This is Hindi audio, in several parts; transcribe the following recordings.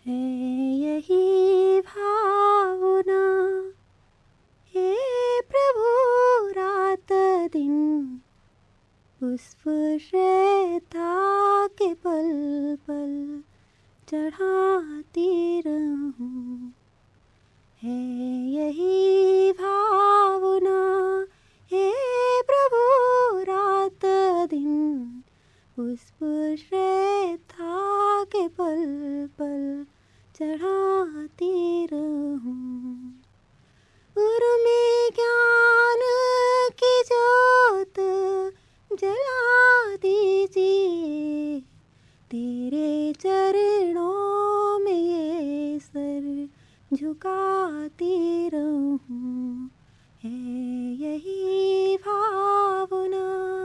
है यही भावना, हे प्रभु रात दिन पुष्प श्रद्धा के पल पल चढ़ाती रहूं। है यही भावना, हे प्रभु रात दिन पुष्प श्रद्धा के पल पल चढ़ाती रहूं। उर्मे ज्ञान की ज्योत जला दीजिए, तेरे चरणों में ये सर झुकाती रहूं। है यही भावना,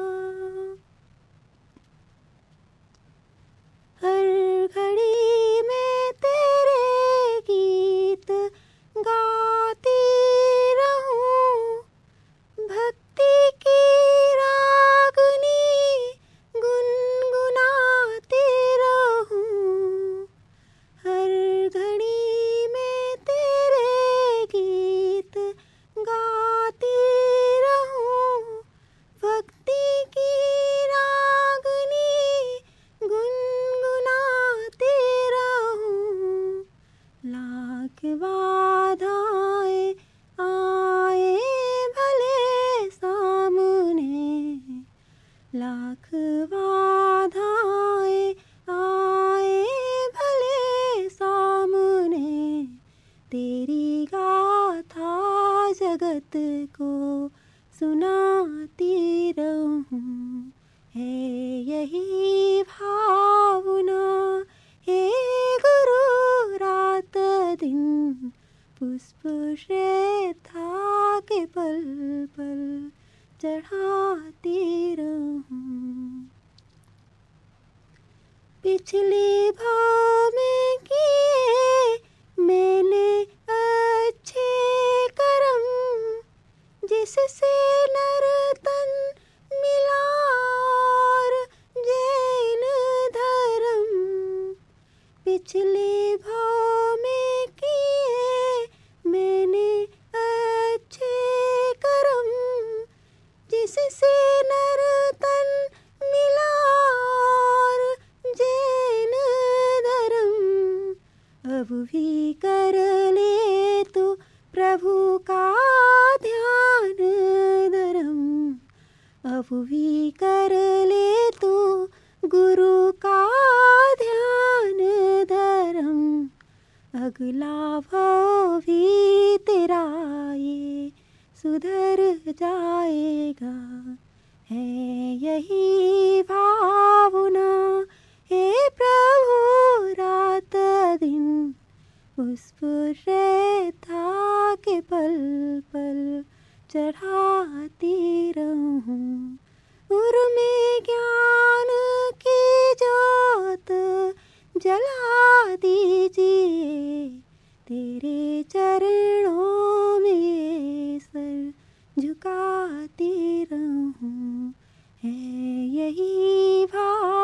हर घड़ी में तेरे गीत गाती रहूं। भक्ति की रागनी गुनगुनाती रहूं। हर घड़ी में तेरे गीत गाती रहूं। भक्ति की रागनी गुनगुनाती रहूं। लाख बाधाएं आए भले सामने, लाख बाधाएं आए भले सामने, तेरी गाथा जगत को सुनाती रहूं। है यही भावना, हे गुरु रात दिन पुष्प श्रद्धा के पल पल चढ़ाती रहूं। पिछले भाव में किए मैंने अच्छे कर्म, जिससे नर तन मिला और जैन धर्म। पिछले भाव में किए मैंने अच्छे कर्म, जिससे नर तन मिला और जैन धर्म। अब भी कर ले तू प्रभु का ध्यान धर्म। अब भी कर ले तू गुरु का ध्यान धर्म। अगला भाव भी तेरा ये सुधर जाएगा। है यही भावना, हे प्रभु रात दिन पुष्प श्रद्धा के पल पल चढ़ाती रहूं। उर्मे ज्ञान की ज्योत जला दीजिए, तेरे चरणों में ये सर झुकाती रहूं। है यही भाव